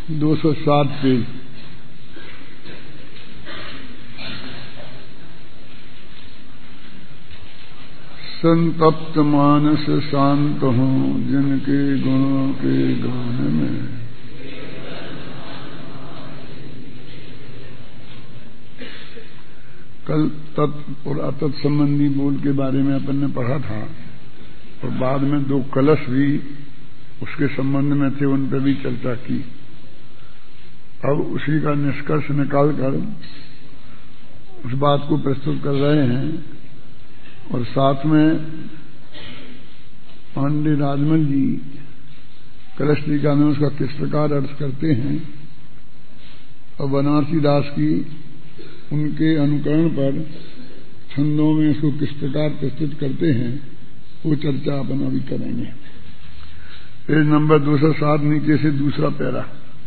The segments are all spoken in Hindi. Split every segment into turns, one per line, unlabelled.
207 पेज। संतप्त मानस शांत हों जिनके गुणों के गान में, कल तत् और अतत् संबंधी बोल के बारे में अपन ने पढ़ा था और बाद में 2 कलश भी उसके संबंध में थे, उन पर भी चर्चा की। अब उसी का निष्कर्ष निकालकर उस बात को प्रस्तुत कर रहे हैं और साथ में पांडे राजमल जी कलश टीका में उसका किस प्रकार अर्थ करते हैं और बनारसी दास की उनके अनुकरण पर छंदों में इसको किस प्रकार प्रस्तुत करते हैं, वो चर्चा अपन अभी करेंगे। पेज नंबर 207 नीचे से दूसरा पैरा।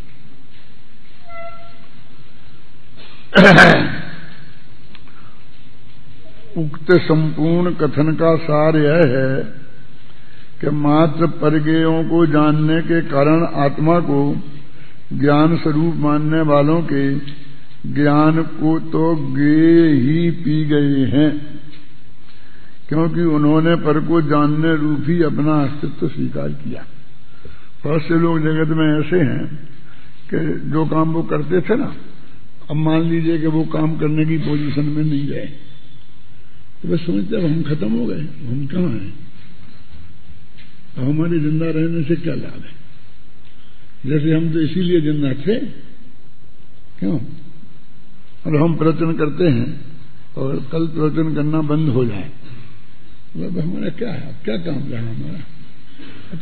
उक्त संपूर्ण कथन का सार यह है कि मात्र परगेयों को जानने के कारण आत्मा को ज्ञान स्वरूप मानने वालों के ज्ञान को तो गे ही पी गए हैं, क्योंकि उन्होंने पर को जानने रूप ही अपना अस्तित्व स्वीकार किया। बहुत से लोग जगत में ऐसे हैं कि जो काम वो करते थे ना, अब मान लीजिए कि वो काम करने की पोजीशन में नहीं रहे तो बस समझते अब हम खत्म हो गए, हम कहाँ हैं, अब हमारे जिंदा रहने से क्या लाभ है। जैसे हम तो इसीलिए जिंदा थे, क्यों, और हम प्रवचन करते हैं और कल प्रवचन करना बंद हो जाए तो हमारा क्या है, क्या काम रहा हमारा।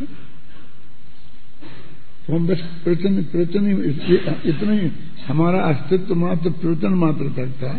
तो हम बस प्रवचन ही, इतना ही हमारा अस्तित्व मात्र प्रवचन मात्र तक था।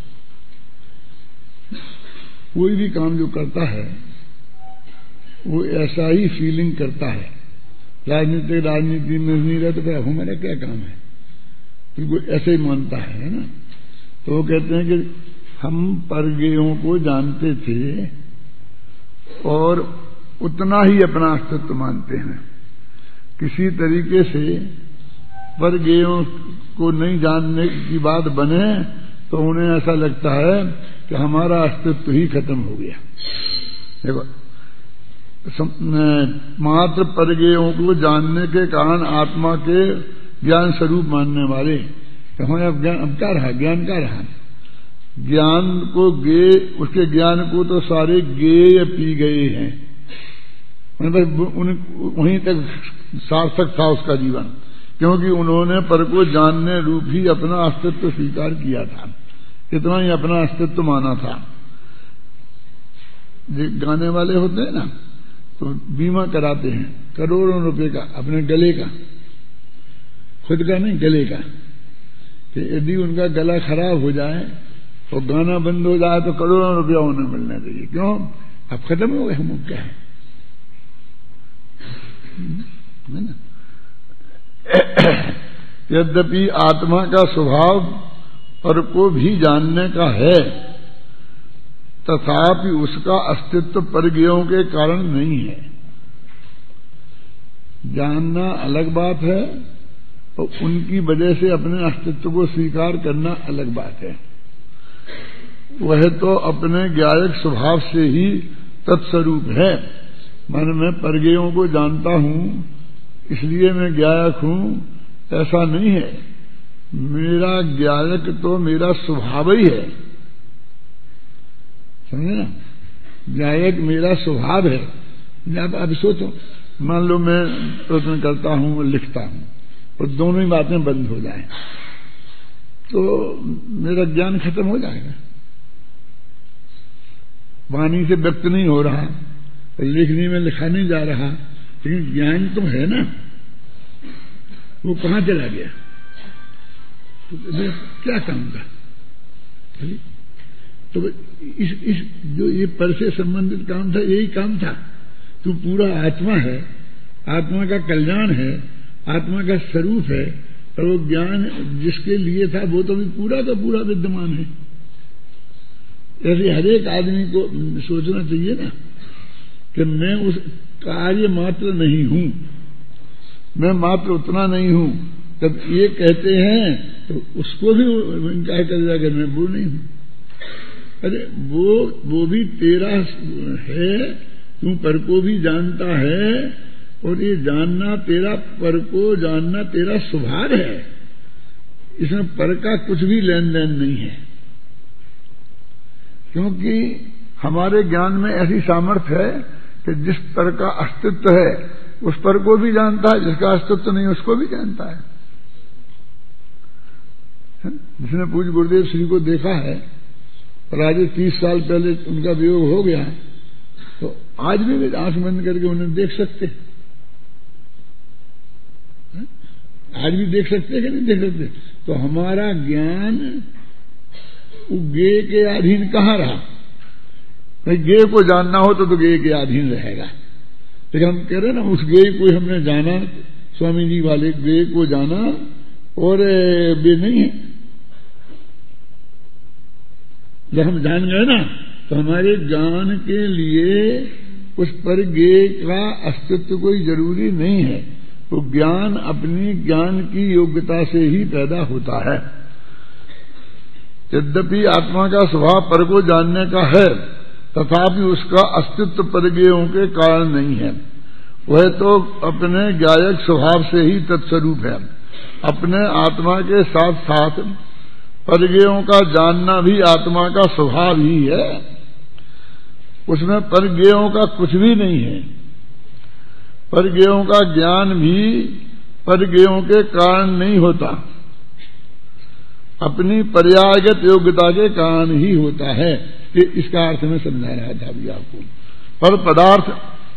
कोई भी काम जो करता है वो ऐसा ही फीलिंग करता है। राजनीति में नहीं रहता तो हमारा क्या काम है, बिल्कुल ऐसे ही मानता है ना। तो वो कहते हैं कि हम परगेयों को जानते थे और उतना ही अपना अस्तित्व मानते हैं। किसी तरीके से परगेयों को नहीं जानने की बात बने तो उन्हें ऐसा लगता है कि हमारा अस्तित्व ही खत्म हो गया। देखो, मात्र परगेयों को जानने के कारण आत्मा के ज्ञान स्वरूप मानने वाले, तो हमारे अब क्या रहा, ज्ञान क्या रहा। ज्ञान को गे, उसके ज्ञान को तो सारे गेय पी गए हैं, मतलब वहीं तक सार्थक था उसका जीवन, क्योंकि उन्होंने पर को जानने रूप ही अपना अस्तित्व स्वीकार किया था, इतना ही अपना अस्तित्व माना था। जो गाने वाले होते हैं ना, तो बीमा कराते हैं करोड़ों रुपए का अपने गले का, खुद का नहीं गले का, कि यदि उनका गला खराब हो जाए और गाना बंद हो जाए तो करोड़ों रुपया उन्हें मिलना चाहिए। क्यों, अब खत्म हो गए, हम क्या है ना। यद्यपि आत्मा का स्वभाव पर को भी जानने का है, तथापि उसका अस्तित्व परगेयों के कारण नहीं है। जानना अलग बात है और उनकी वजह से अपने अस्तित्व को स्वीकार करना अलग बात है। वह तो अपने ज्ञायक स्वभाव से ही तत्स्वरूप है। मन में परगेयों को जानता हूं इसलिए मैं ज्ञायक हूं, ऐसा नहीं है। मेरा ज्ञायक तो मेरा स्वभाव ही है, समझे ना। ज्ञायक मेरा स्वभाव है। अब सोचो, मान लो मैं प्रवचन करता हूं, लिखता हूं और दोनों ही बातें बंद हो जाएं तो मेरा ज्ञान खत्म हो जाएगा। वाणी से व्यक्त नहीं हो रहा, लिखने में लिखा नहीं जा रहा, लेकिन ज्ञान तो है ना, वो कहां चला गया, तो क्या काम था। तो इस जो ये पर से संबंधित काम था, यही काम था। तू पूरा आत्मा है, आत्मा का कल्याण है, आत्मा का स्वरूप है, और वो ज्ञान जिसके लिए था वो तो भी पूरा का पूरा विद्यमान है। ऐसे हर एक आदमी को सोचना चाहिए ना कि मैं उस कार्य मात्र नहीं हूं, मैं मात्र उतना नहीं हूं तब ये कहते हैं तो उसको भी इनकार कर जाकर मैं वो नहीं हूं। अरे वो भी तेरा है, तू पर को भी जानता है, और ये जानना तेरा, पर को जानना तेरा स्वभाव है। इसमें पर का कुछ भी लेन देन नहीं है, क्योंकि हमारे ज्ञान में ऐसी सामर्थ्य है कि जिस पर का अस्तित्व है उस पर को भी जानता है, जिसका अस्तित्व नहीं उसको भी जानता है। जिसने पूज्य गुरुदेव श्री को देखा है और आज 30 साल पहले उनका वियोग हो गया, तो आज भी वे आंख बंद करके उन्हें देख सकते हैं। आज भी देख सकते हैं कि नहीं देख सकते? तो हमारा ज्ञान गे के अधीन कहाँ रहा? भाई गे को जानना हो तो गे के अधीन रहेगा। लेकिन हम कह रहे ना, उस गे को हमने जाना, स्वामी जी वाले गे को जाना और वे नहीं है। जब हम जान गए ना तो हमारे ज्ञान के लिए उस पर गे का अस्तित्व कोई जरूरी नहीं है। तो ज्ञान अपनी ज्ञान की योग्यता से ही पैदा होता है। यद्यपि आत्मा का स्वभाव पर को जानने का है, तथापि उसका अस्तित्व परज्ञेयों के कारण नहीं है। वह तो अपने ज्ञायक स्वभाव से ही तत्स्वरूप है। अपने आत्मा के साथ साथ परज्ञेयों का जानना भी आत्मा का स्वभाव ही है। उसमें परज्ञेयों का कुछ भी नहीं है। परज्ञेयों का ज्ञान भी परज्ञेयों के कारण नहीं होता, अपनी पर्यायगत योग्यता के कारण ही होता है। कि इसका अर्थ में समझा रहा था अभी आपको। पर पदार्थ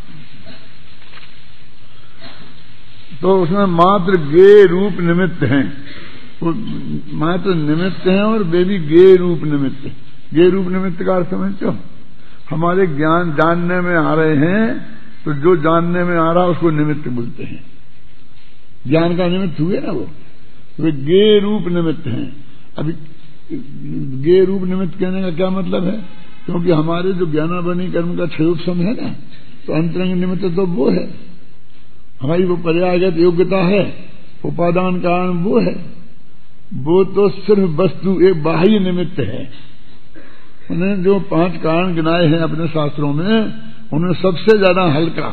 तो उसमें मात्र गे रूप निमित्त हैं, मात्र निमित्त हैं, और वे भी गे रूप निमित्त। गे रूप निमित्त का अर्थ समझते हो? हमारे ज्ञान जानने में आ रहे हैं तो जो जानने में आ रहा उसको निमित्त बोलते हैं। ज्ञान का निमित्त हुए ना वो, वे गे रूप निमित्त हैं। अभी गे रूप निमित्त कहने का क्या मतलब है? क्योंकि हमारे जो ज्ञानावनी कर्म का क्षयोपम है ना, तो अंतरंग निमित्त तो वो है, हमारी वो पर्यायगत योग्यता है, उपादान कारण वो है। वो तो सिर्फ वस्तु एक बाह्य निमित्त है। उन्हें जो 5 कारण गिनाए हैं अपने शास्त्रों में, उनमें सबसे ज्यादा हल्का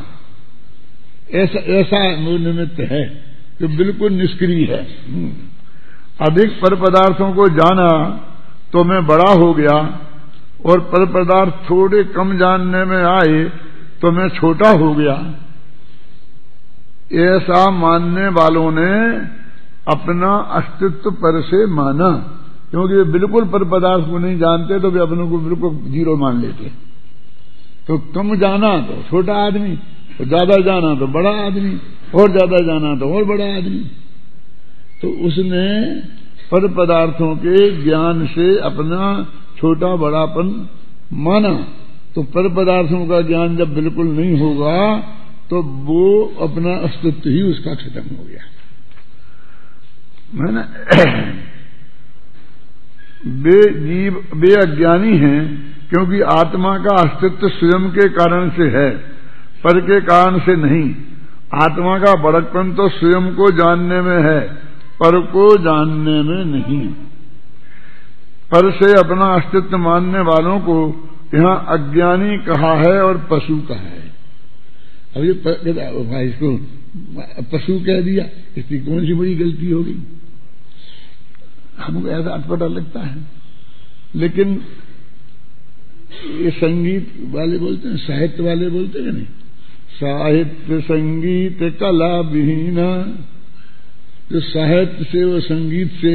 ऐसा वो निमित्त है जो बिल्कुल निष्क्रिय है। अधिक पर पदार्थों को जाना तो मैं बड़ा हो गया, और पर पदार्थ थोड़े कम जानने में आए तो मैं छोटा हो गया। ऐसा मानने वालों ने अपना अस्तित्व पर से माना, क्योंकि वे बिल्कुल पर पदार्थ को नहीं जानते तो वे अपनों को बिल्कुल जीरो मान लेते। तो कम जाना तो छोटा आदमी, और ज्यादा जाना तो बड़ा आदमी, और ज्यादा जाना तो और बड़ा आदमी। तो उसने पर पदार्थों के ज्ञान से अपना छोटा बड़ापन माना। तो पर पदार्थों का ज्ञान जब बिल्कुल नहीं होगा तो वो अपना अस्तित्व ही उसका खत्म हो गया, है ना। वे अज्ञानी हैं क्योंकि आत्मा का अस्तित्व स्वयं के कारण से है, पर के कारण से नहीं। आत्मा का बड़कपन तो स्वयं को जानने में है, पर को जानने में नहीं। पर से अपना अस्तित्व मानने वालों को यहां अज्ञानी कहा है और पशु कहा है। अब ये भाई इसको पशु कह दिया, इसकी कौन सी बड़ी गलती होगी? हमको ऐसा अटपटा लगता है। लेकिन ये संगीत वाले बोलते हैं, साहित्य वाले बोलते हैं नहीं, साहित्य संगीत कला विहीना। जो साहित्य से और संगीत से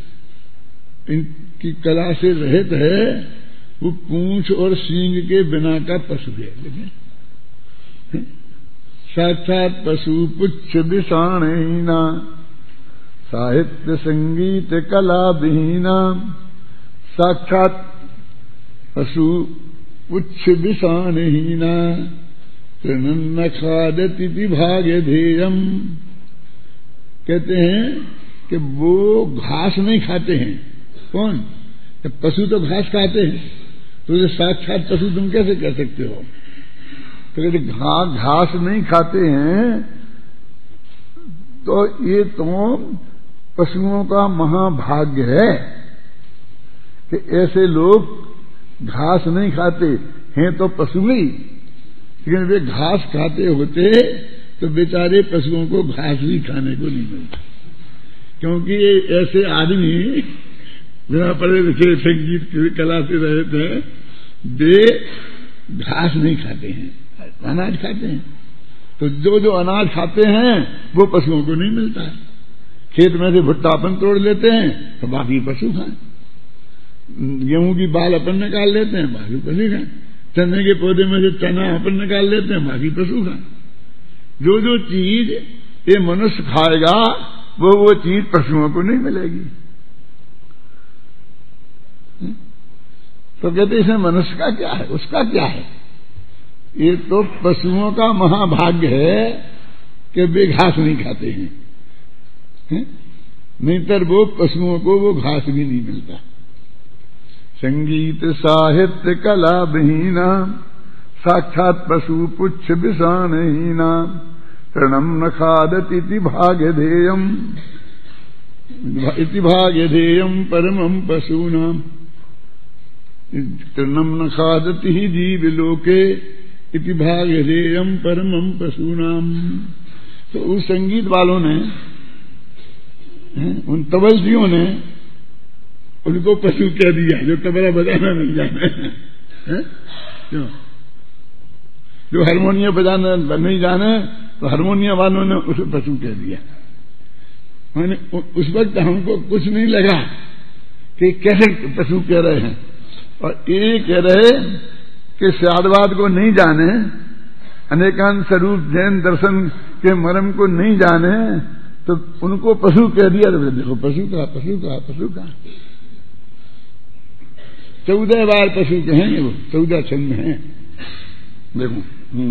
इनकी कला से रहित है, वो पूंछ और सींग के बिना का पशु है। लेकिन साक्षात पशु पुच्छ विषाणहीना, साहित्य संगीत कला विहीना। साक्षात पशु पुच्छ विषाणहीना, तृणन्न खादति भाग्य ध्येयम। कहते हैं कि वो घास नहीं खाते हैं। कौन? पशु तो घास खाते हैं, तो ये साक्षात पशु तुम कैसे कह सकते हो? तो कहते घास नहीं खाते हैं, तो ये तो पशुओं का महाभाग्य है कि ऐसे लोग घास नहीं खाते हैं तो पशु नहीं, लेकिन वे घास खाते होते तो बेचारे पशुओं को घास भी खाने को नहीं मिलता, क्योंकि ऐसे आदमी बिना पढ़े लिखे संगीत कला से रहते हैं, वे घास नहीं खाते हैं, अनाज खाते हैं। तो जो जो अनाज खाते हैं वो पशुओं को नहीं मिलता है। खेत में से भुट्टा अपन तोड़ लेते हैं तो बाकी पशु खाएं, गेहूं की बाल अपन निकाल लेते हैं, बाकी पशु खाएं, चने के पौधे में से चना अपन निकाल लेते हैं, बाकी पशु खाएं। जो जो चीज ये मनुष्य खाएगा वो चीज पशुओं को नहीं मिलेगी। तो कहते इसमें मनुष्य का क्या है, उसका क्या है? ये तो पशुओं का महाभाग्य है कि वे घास नहीं खाते हैं, नहीं तर वो पशुओं को वो घास भी नहीं मिलता। संगीत साहित्य कला विहीना साक्षात पशु पुच्छ विषाणहीना तृणम न खादति भाग्यधेयम इति भाग्यधेयम परमं पशूनाम तृणम न खादति जीव लोके इति भाग्यधेयम परमं पशूनाम। तो उस संगीत वालों ने, उन तबलजियों ने उनको पशु कह दिया जो तबला बजाना नहीं जाने, जो हारमोनियम बजाना नहीं जाने तो हारमोनियम वालों ने उसे पशु कह दिया। मैंने उस वक्त हमको कुछ नहीं लगा कि कैसे पशु कह रहे हैं, और ये कह रहे कि शादवाद को नहीं जाने, अनेकांत स्वरूप जैन दर्शन के मर्म को नहीं जाने, तो उनको पशु कह दिया। तो देखो पशु का पशु का पशु का 14 बार पशु कहेंगे, वो 14 छंद हैं। देखो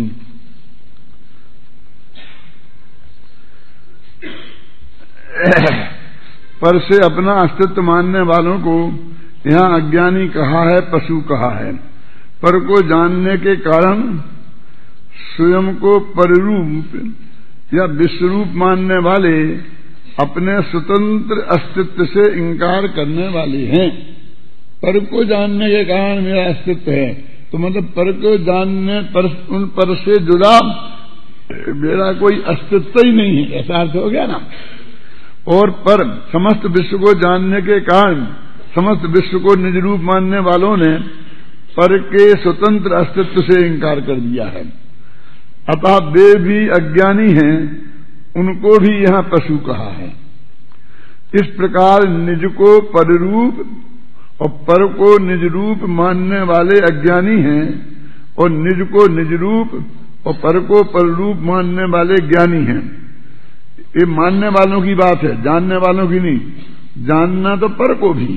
पर से अपना अस्तित्व मानने वालों को यहां अज्ञानी कहा है, पशु कहा है। पर को जानने के कारण स्वयं को पररूप या विश्वरूप मानने वाले अपने स्वतंत्र अस्तित्व से इंकार करने वाले हैं। पर को जानने के कारण मेरा अस्तित्व है, तो मतलब पर को जानने पर उन पर से जुड़ा मेरा कोई अस्तित्व ही नहीं है, ऐसा अर्थ हो गया ना। और पर समस्त विश्व को जानने के कारण समस्त विश्व को निज रूप मानने वालों ने पर के स्वतंत्र अस्तित्व से इंकार कर दिया है। अतः वे भी अज्ञानी हैं, उनको भी यहां पशु कहा है। इस प्रकार निज को पररूप और पर को निज रूप मानने वाले अज्ञानी हैं, और निज को निज रूप और पर को पररूप मानने वाले ज्ञानी हैं। ये मानने वालों की बात है, जानने वालों की नहीं। जानना तो पर को भी,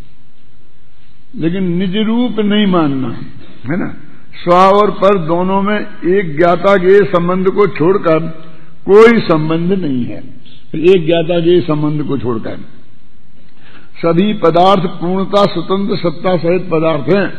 लेकिन निज रूप नहीं मानना, है ना। स्व और पर दोनों में एक ज्ञाता के संबंध को छोड़कर कोई संबंध नहीं है। एक ज्ञाता के संबंध को छोड़कर सभी पदार्थ पूर्णता स्वतंत्र सत्ता सहित पदार्थ हैं।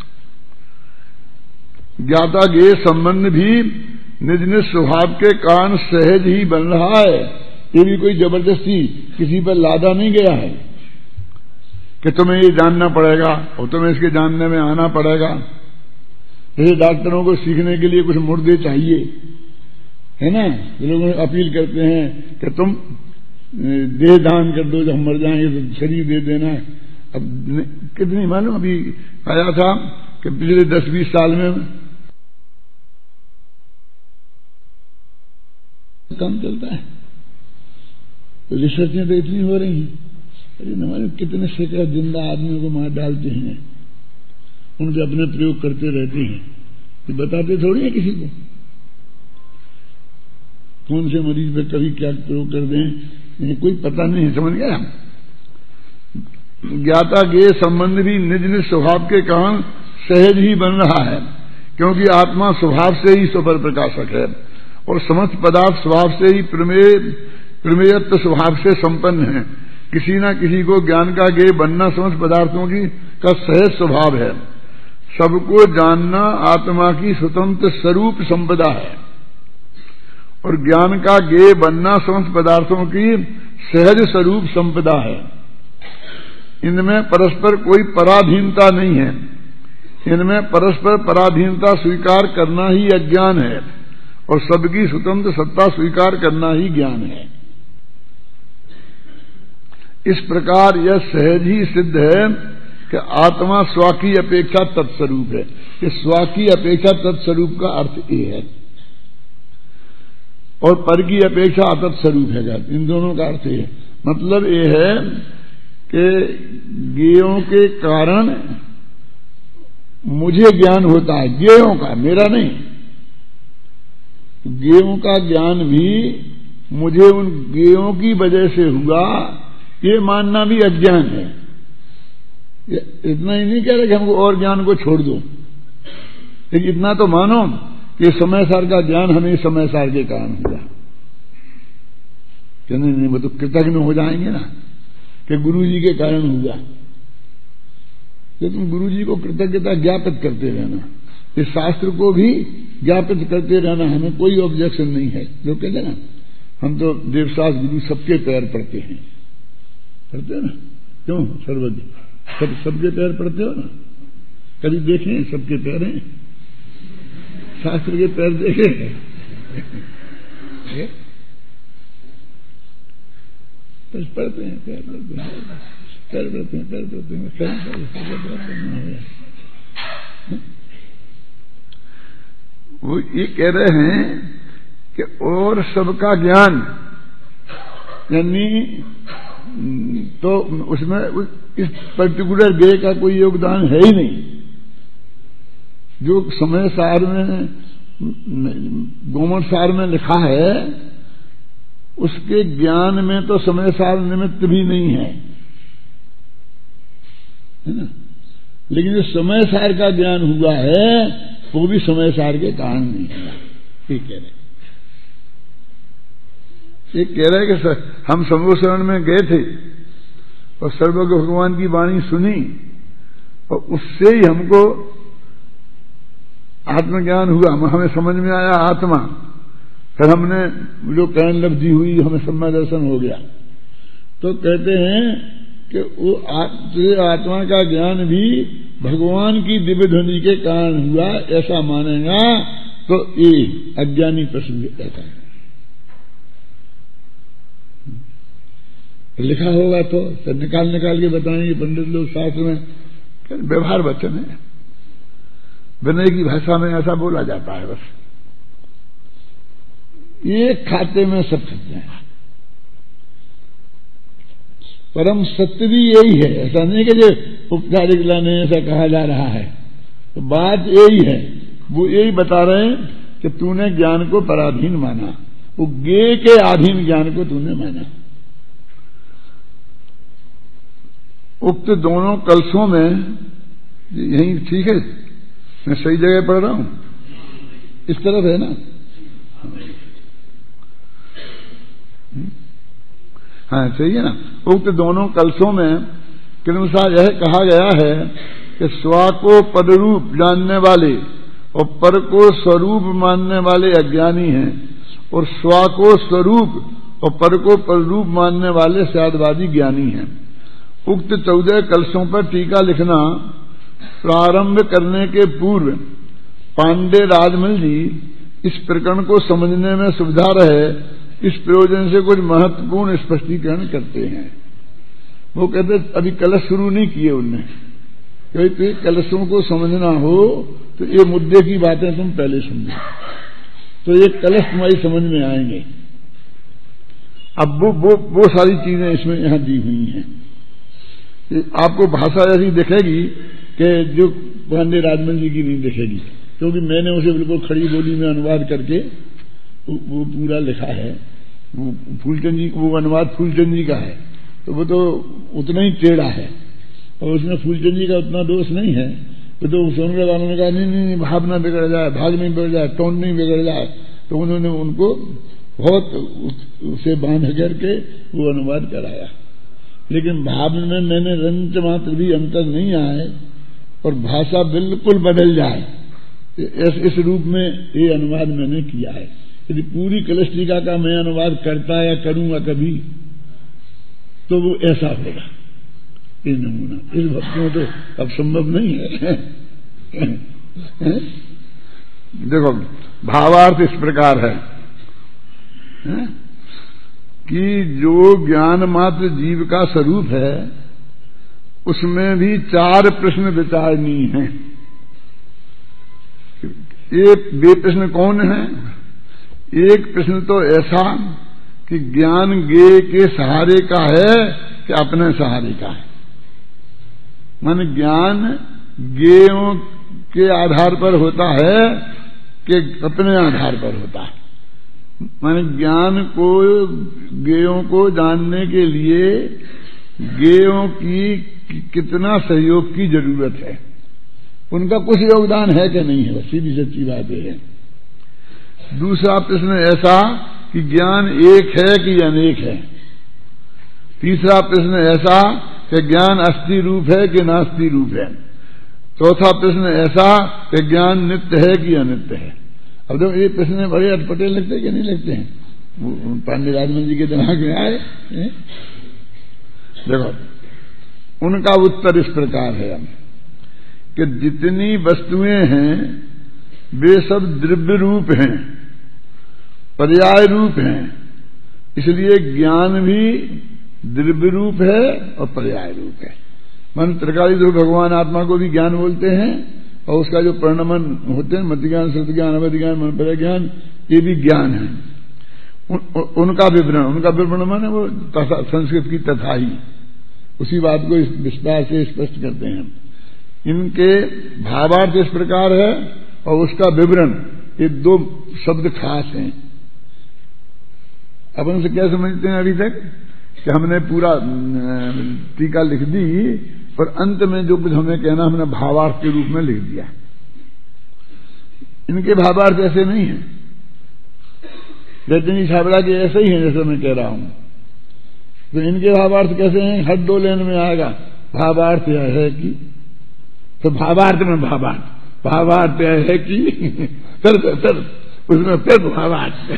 ज्ञाता के संबंध भी निज निज स्वभाव के कारण सहज ही बन रहा है। ये भी कोई जबरदस्ती किसी पर लादा नहीं गया है कि तुम्हें ये जानना पड़ेगा और तुम्हें इसके जानने में आना पड़ेगा। जैसे डॉक्टरों को सीखने के लिए कुछ मुर्दे चाहिए, है ना। ये लोग अपील करते हैं कि तुम देह दान कर दो, जब हम मर जाएंगे तो शरीर दे देना। अब कितनी मालूम अभी आया था कि पिछले 10-20 साल में काम चलता है, तो रिसर्चें तो इतनी हो रही हैं। अरे न मालूम कितने सैकड़ों जिंदा आदमियों को मार डालते हैं, उनके अपने प्रयोग करते रहते हैं। ये बताते थोड़ी है किसी को कौन से मरीज पे कभी क्या प्रयोग कर दें, कोई पता नहीं है। समझ गया। ज्ञाता के संबंध भी निज निज स्वभाव के कारण सहज ही बन रहा है, क्योंकि आत्मा स्वभाव से ही स्वपर प्रकाशक है और समस्त पदार्थ स्वभाव से ही प्रमेयत्व स्वभाव से संपन्न है। किसी न किसी को ज्ञान का ज्ञेय बनना समस्त पदार्थों की का सहज स्वभाव है। सबको जानना आत्मा की स्वतंत्र स्वरूप संपदा है, और ज्ञान का ज्ञेय बनना समस्त पदार्थों की सहज स्वरूप संपदा है। इनमें परस्पर कोई पराधीनता नहीं है। इनमें परस्पर पराधीनता स्वीकार करना ही अज्ञान है और सबकी स्वतंत्र सत्ता स्वीकार करना ही ज्ञान है। इस प्रकार यह सहज ही सिद्ध है कि आत्मा स्व की अपेक्षा तत्स्वरूप है। कि स्व की अपेक्षा तत्स्वरूप का अर्थ ये है और पर की अपेक्षा अतत्स्वरूप है। इन दोनों का अर्थ ये है। मतलब ये है कि ज्ञेयों के कारण मुझे ज्ञान होता है, ज्ञेयों का, मेरा नहीं। ज्ञेयों का ज्ञान भी मुझे उन ज्ञेयों की वजह से हुआ, ये मानना भी अज्ञान है। इतना ही नहीं कह रहे कि हमको और ज्ञान को छोड़ दो, लेकिन इतना तो मानो कि समय सार का ज्ञान हमें समय सार के कारण हुआ। नहीं, वो तो कृतज्ञ हो जाएंगे ना कि गुरु जी के कारण हुआ। तो तुम गुरु जी को कृतज्ञता ज्ञापित करते रहना, इस शास्त्र को भी ज्ञापित करते रहना, हमें कोई ऑब्जेक्शन नहीं है। लोग कहते हैं ना, हम तो देवशास्त्र गुरु सबके पैर पड़ते हैं, पढ़ते हो ना? क्यों सर्वज्ञ सबके पैर पढ़ते हो ना? कभी देखें सबके पैर हैं? शास्त्र के पैर देखे? पढ़ते हैं, पैर पढ़ते हैं, पैर पढ़ते हैं, पैर पढ़ते हैं, वो ये कह रहे हैं कि और सबका ज्ञान, यानी तो उसमें इस पर्टिकुलर ज्ञेय का कोई योगदान है ही नहीं। जो समय सार में, गोमठ सार में लिखा है, उसके ज्ञान में तो समय सार निमित्त भी नहीं है ना? लेकिन जो समय सार का ज्ञान हुआ है वो भी समय सार के कारण नहीं हुआ। ये कह रहे कि हम समूहशरण में गए थे और सर्वज्ञ भगवान की वाणी सुनी और उससे ही हमको आत्मज्ञान हुआ, हमें समझ में आया आत्मा। फिर हमने जो कहन लब्धि हुई, हमें सम्य दर्शन हो गया। तो कहते हैं कि वो आत्मा का ज्ञान भी भगवान की दिव्य ध्वनि के कारण हुआ, ऐसा मानेगा तो ये अज्ञानी प्रश्न कहता है। लिखा होगा तो निकाल के बताएंगे पंडित लोग शास्त्र में। व्यवहार वचन है, विनय की भाषा में ऐसा बोला जाता है। बस एक खाते में सब सत्य है, परम सत्य भी यही है। ऐसा नहीं कि जो उपचारिक लाने ऐसा कहा जा रहा है, तो बात यही है। वो यही बता रहे हैं कि तूने ज्ञान को पराधीन माना, वो ज्ञेय के अधीन ज्ञान को तूने माना। उक्त दोनों कलशों में, यही ठीक है, मैं सही जगह पढ़ रहा हूं, इस तरफ है ना? हाँ सही है ना? उक्त दोनों कलशों में क्रमशः यह कहा गया है कि स्व को पदरूप जानने वाले और पर को स्वरूप मानने वाले अज्ञानी हैं, और स्व को स्वरूप और पर को पररूप मानने वाले शायदवादी ज्ञानी हैं। उक्त 14 कलशों पर टीका लिखना प्रारंभ करने के पूर्व पांडे राजमल जी इस प्रकरण को समझने में सुविधा रहे, इस प्रयोजन से कुछ महत्वपूर्ण स्पष्टीकरण करते हैं। वो कहते अभी कलश शुरू नहीं किए उनने, क्योंकि कलशों को समझना हो तो ये मुद्दे की बातें तुम पहले समझो, तो ये कलश तुम्हारी समझ में आएंगे। अब वो सारी चीजें इसमें यहां दी हुई हैं। आपको भाषा ऐसी दिखेगी कि जो पांडे राजमल जी की नहीं दिखेगी, क्योंकि मैंने उसे बिल्कुल खड़ी बोली में अनुवाद करके वो पूरा लिखा है। वो फूलचंद जी, वो अनुवाद फूलचंद जी का है, तो वो तो उतना ही टेढ़ा है, और उसमें फूलचंद जी का उतना दोष नहीं है। तो सुनने वालों ने कहा नहीं, भाव ना बिगड़ जाए, भाग नहीं बिगड़ जाए, टोन नहीं बिगड़ जाए, तो उन्होंने उनको बहुत उसे बांध करके वो अनुवाद कराया। लेकिन भाव में मैंने रंच मात्र भी अंतर नहीं आए और भाषा बिल्कुल बदल जाए, इस रूप में ये अनुवाद मैंने किया है। यदि पूरी कलश टीका का मैं अनुवाद करता या करूंगा कभी तो वो ऐसा होगा। ये नमूना इस भक्ति में तो अब संभव नहीं है। देखो भावार्थ इस प्रकार है कि जो ज्ञान मात्र जीव का स्वरूप है उसमें भी 4 प्रश्न विचारणीय हैं। वे प्रश्न कौन है? एक प्रश्न तो ऐसा कि ज्ञान ज्ञेय के सहारे का है कि अपने सहारे का है। माने ज्ञान ज्ञेयों के आधार पर होता है कि अपने आधार पर होता है। माने ज्ञान को ज्ञेयों को जानने के लिए ज्ञेयों की कितना सहयोग की जरूरत है, उनका कुछ योगदान है कि नहीं है, सीधी सच्ची बात है। दूसरा प्रश्न ऐसा कि ज्ञान एक है कि अनेक है। तीसरा प्रश्न ऐसा कि ज्ञान अस्थि रूप है कि नास्ति रूप है। चौथा प्रश्न ऐसा कि ज्ञान नित्य है कि अनित्य है। अब देखो ये प्रश्न बड़े अटपटे लगते हैं कि नहीं लगते हैं? पांडे राजमन जी के दिमाग में आए। देखो उनका उत्तर इस प्रकार है कि जितनी वस्तुएं हैं वे सब द्रव्य रूप हैं, पर्याय रूप हैं, इसलिए ज्ञान भी द्रव्य रूप है और पर्याय रूप है। मन त्रिकाली जो भगवान आत्मा को भी ज्ञान बोलते हैं और उसका जो परिणमन होते हैं मति ज्ञान, सत्य ज्ञान, अवधि ज्ञान, मन पर्याय ज्ञान, ये भी ज्ञान है। उनका विवरण माने वो संस्कृत की तथा ही उसी बात को विस्तार से स्पष्ट करते हैं। इनके भावार्थ इस प्रकार है और उसका विवरण, ये 2 शब्द खास हैं। अपन से क्या समझते हैं अभी तक कि हमने पूरा टीका लिख दी और अंत में जो कुछ हमें कहना हमने भावार्थ के रूप में लिख दिया। इनके भावार्थ ऐसे नहीं है। रजनी छाबड़ा के ऐसे ही है जैसे मैं कह रहा हूं। तो इनके भावार्थ कैसे हैं? हर 2 लाइन में आएगा भावार्थ यह है कि, तो भावार्थ में भावार्थ यह है कि फिर उसमें फिर भावार्थ।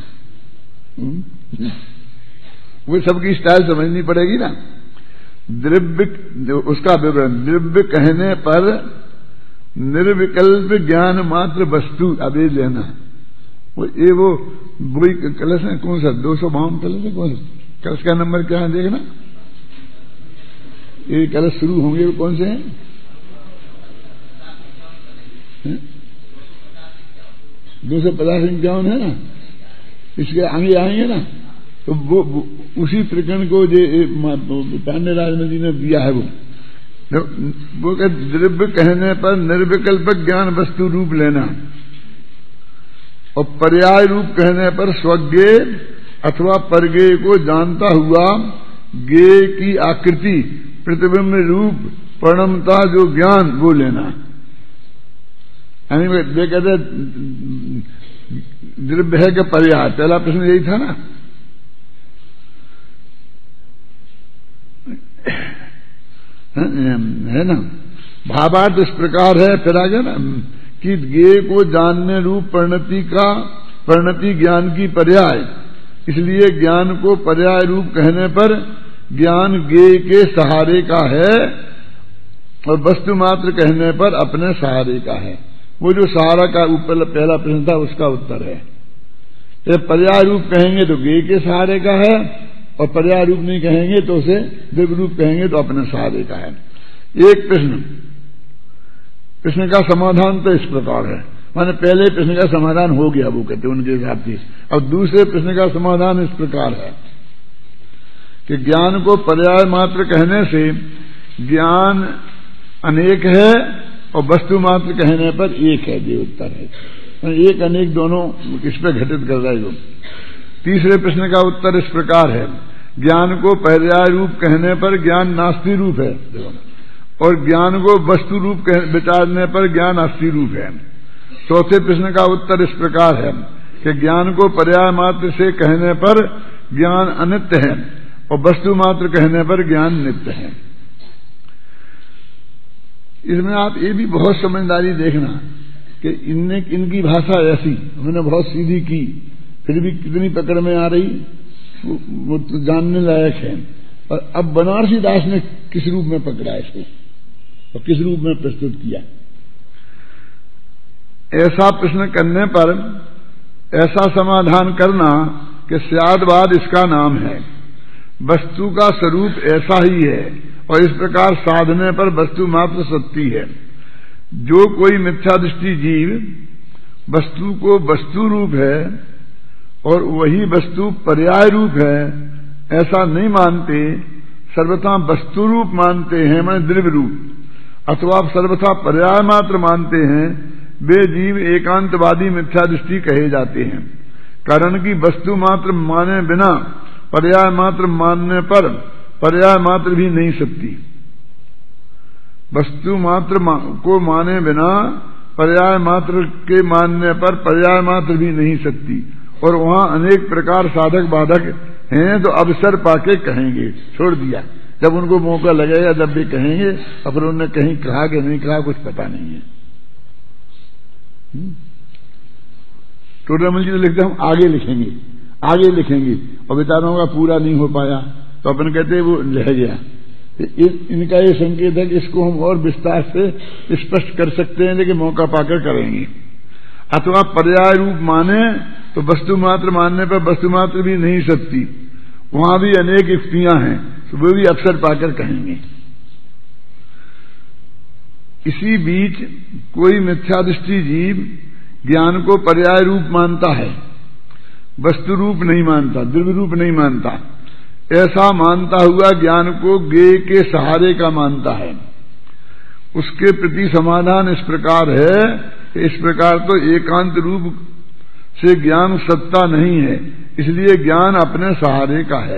वो सबकी स्टाइल समझनी पड़ेगी ना। द्रव्य उसका विवरण, द्रव्य कहने पर निर्विकल्प ज्ञान मात्र वस्तु। अब ये लेना वो वही कलश है। कौन सा 252 कलश है? कौन सा कलश का नंबर क्या है देखना। ये कलश शुरू होंगे वो कौन से हैं? 250-51 है ना, इसके आगे आएंगे ना। तो वो उसी प्रकरण को जो पांडे राजमन जी ने दिया है वो द्रव्य कहने पर निर्विकल्प ज्ञान वस्तु रूप लेना और पर्याय रूप कहने पर स्वज्ञेय अथवा परज्ञेय को जानता हुआ ज्ञेय की आकृति प्रतिबिंब रूप परिणमता जो ज्ञान वो लेना। यानी वे कहते द्रव्य है कि पर्याय। पहला प्रश्न यही था ना। है ना। भावार्थ इस प्रकार है फिर आगे ना कि ज्ञेय को जानने रूप परिणति ज्ञान की पर्याय, इसलिए ज्ञान को पर्याय रूप कहने पर ज्ञान ज्ञेय के सहारे का है और वस्तु मात्र कहने पर अपने सहारे का है। वो जो सहारा का ऊपर पहला प्रश्न था उसका उत्तर है। जब पर्याय रूप कहेंगे तो ज्ञेय के सहारे का है और पर्याय रूप नहीं कहेंगे तो उसे द्रव्य रूप कहेंगे तो अपने सहारे का है। एक प्रश्न का समाधान तो इस प्रकार है। माने पहले प्रश्न का समाधान हो गया वो कहते उनके हिसाब से। अब दूसरे प्रश्न का समाधान इस प्रकार है कि ज्ञान को पर्याय मात्र कहने से ज्ञान अनेक है और वस्तु मात्र कहने पर एक है। ये उत्तर है। एक अनेक दोनों इस पर घटित कर रहा है। तीसरे प्रश्न का उत्तर इस प्रकार है, ज्ञान को पर्याय रूप कहने पर ज्ञान नास्ति रूप है और ज्ञान को वस्तु रूप विचारने पर ज्ञान अस्थि रूप है। चौथे प्रश्न का उत्तर इस प्रकार है कि ज्ञान को पर्याय मात्र से कहने पर ज्ञान अनित्य है और वस्तु मात्र कहने पर ज्ञान नित्य है। इसमें आप ये भी बहुत समझदारी देखना कि इनकी भाषा ऐसी उन्होंने बहुत सीधी की फिर भी कितनी पकड़ में आ रही वो तो जानने लायक है। और अब बनारसी दास ने किस रूप में पकड़ा इसको और किस रूप में प्रस्तुत किया। ऐसा प्रश्न करने पर ऐसा समाधान करना कि स्यादवाद इसका नाम है, वस्तु का स्वरूप ऐसा ही है और इस प्रकार साधने पर वस्तु मात्र सत्य है। जो कोई मिथ्या दृष्टि जीव वस्तु को वस्तु रूप है और वही वस्तु पर्याय रूप है ऐसा नहीं मानते, सर्वथा वस्तु रूप मानते हैं माने द्रव्य रूप, अथवा सर्वथा पर्याय मात्र मानते हैं, वे जीव एकांतवादी मिथ्या दृष्टि कहे जाते हैं। कारण की वस्तु मात्र माने बिना पर्याय मात्र मानने पर पर्याय मात्र भी नहीं सकती। वस्तु मात्र को माने बिना पर्याय मात्र के मानने पर पर्याय मात्र भी नहीं सकती, और वहां अनेक प्रकार साधक बाधक हैं तो अवसर पाके कहेंगे। छोड़ दिया, जब उनको मौका लगेगा जब भी कहेंगे, और फिर उन्होंने कहीं कहा कि नहीं कहा कुछ पता नहीं है। टोडरमल जी तो लिखते हम आगे लिखेंगे और बेचारों का पूरा नहीं हो पाया तो अपन कहते वो रह गया। इनका ये संकेत है कि इसको हम और विस्तार से स्पष्ट कर सकते हैं, लेकिन मौका पाकर करेंगे। अथवा पर्याय रूप माने तो वस्तु मात्र मानने पर वस्तु मात्र भी नहीं सकती, वहां भी अनेक युक्तियां हैं, तो वो भी अवसर पाकर कहेंगे। इसी बीच कोई मिथ्या दृष्टि जीव ज्ञान को पर्याय रूप मानता है, वस्तु रूप नहीं मानता, द्रव्य रूप नहीं मानता। ऐसा मानता हुआ ज्ञान को ज्ञेय के सहारे का मानता है। उसके प्रति समाधान इस प्रकार है, इस प्रकार तो एकांत रूप से ज्ञान सत्ता नहीं है, इसलिए ज्ञान अपने सहारे का है।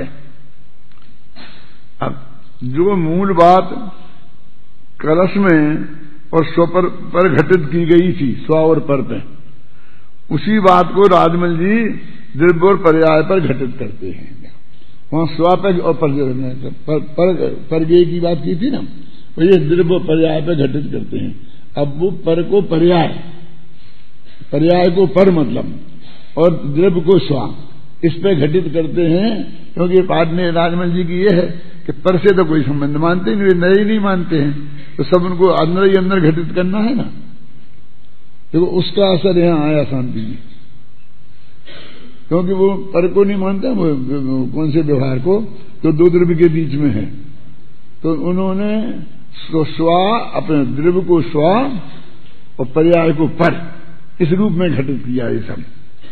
अब जो मूल बात कलश में और स्व पर घटित की गई थी, स्व और पर पे, उसी बात को राजमल जी द्रव्य और पर्याय पर घटित करते हैं। वहां स्व और परगे की बात की थी ना, वो ये द्रव्य पर्याय पर घटित करते हैं। अब वो पर को पर्याय को पर मतलब और द्रव्य को स्व, इस पे घटित करते हैं, क्योंकि पाठ में राजमल जी की ये है कि पर से तो कोई संबंध मानते नहीं, वे नए नहीं मानते हैं, तो सब उनको अंदर ही अंदर घटित करना है ना। देखो उसका असर यहां आया शांति जी, क्योंकि वो पर को नहीं मानते, वो कौन से व्यवहार को तो दो द्रव्य के बीच में है, तो उन्होंने स्व अपने द्रव्य को स्व और पर्याय को पर इस रूप में घटित किया। ये सब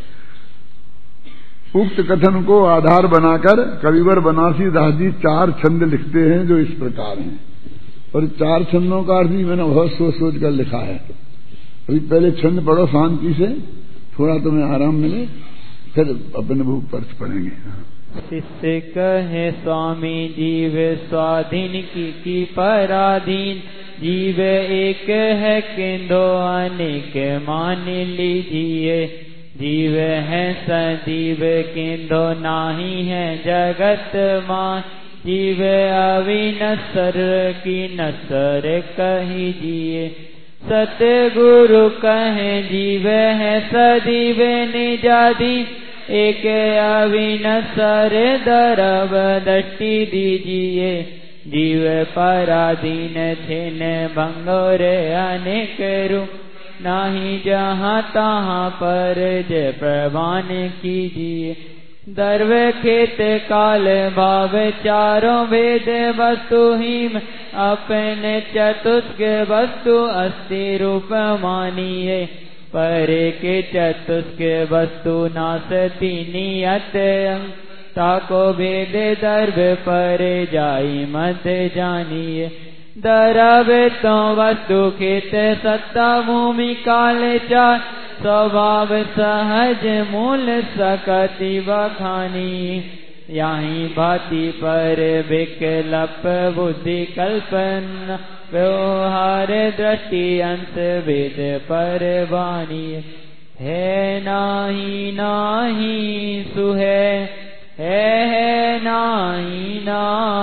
उक्त कथन को आधार बनाकर कविवर बनारसी दास जी 4 छंद लिखते हैं जो इस प्रकार हैं, और 4 छंदों का अर्थ भी मैंने बहुत सोच कर लिखा है। अभी पहले छंद पढ़ो शांति से, थोड़ा तुम्हें आराम मिले, फिर अपने भूख पर पढ़ेंगे।
शिष्य कहे स्वामी जीव स्वाधीन की पराधीन, जीव एक है किंतु अनेक मान लीजिए। जीव है सजीव किंतु नाही है जगत मान, जीव अविनश्वर की नश्वर कहिए। सतगुरु कहे जीव है सजीव निजाधीन, एक अविनश्वर दरब दृष्टि दीजिए। जीव पराधीन छिन भंगोर अनेक रूप, नाही जहाँ तहाँ पर जय प्रवान कीजिए। दर्व खेत काल भाव चारों वेद वस्तुहीन, अपने चतुष्क वस्तु अस्ति रूप मानिए। परे के चतुष्क वस्तु नासती नियत अंग, ताको भेद दर्भ परे जाई मत जानिए। दरब तो वस्तु खेत सत्ता भूमि काल चार, स्वभाव सहज मूल सकति बखानी। यहीं भांति पर विकल्प बुद्धि कल्पना, व्यवहार दृष्टि अंश वेद पर वाणी। है नाही नाही सुहे, है नाही ना,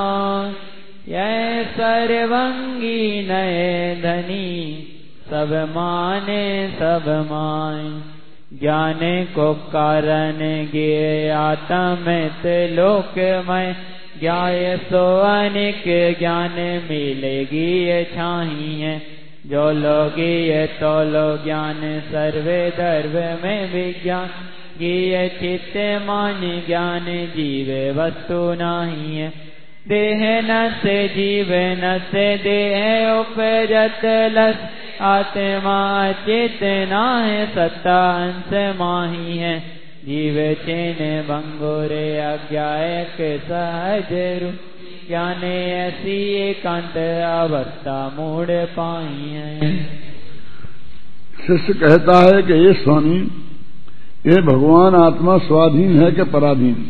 यह सर्वंगी नये धनी, सब माने सब मान। ज्ञान को कारण गे आत्मित लोकमय, ज्ञाय सो अनेक ज्ञान मिलेगी चाहिए, जो लोगी तो लो ज्ञान सर्वे धर्म में विज्ञान, गिय चित्त मान ज्ञान जीवे वस्तु नहीं है, देह न से जीव न से देह उपजत लस, आत्मा चेतना है सत्ता अंश माही है, जीव चैन भंगुरे अज्ञायक सहज रूप, ज्ञान ऐसी एकांत अवस्था मूढ़ पाई है।
शिष्य कहता है कि ये स्वामी, ये भगवान आत्मा स्वाधीन है कि पराधीन?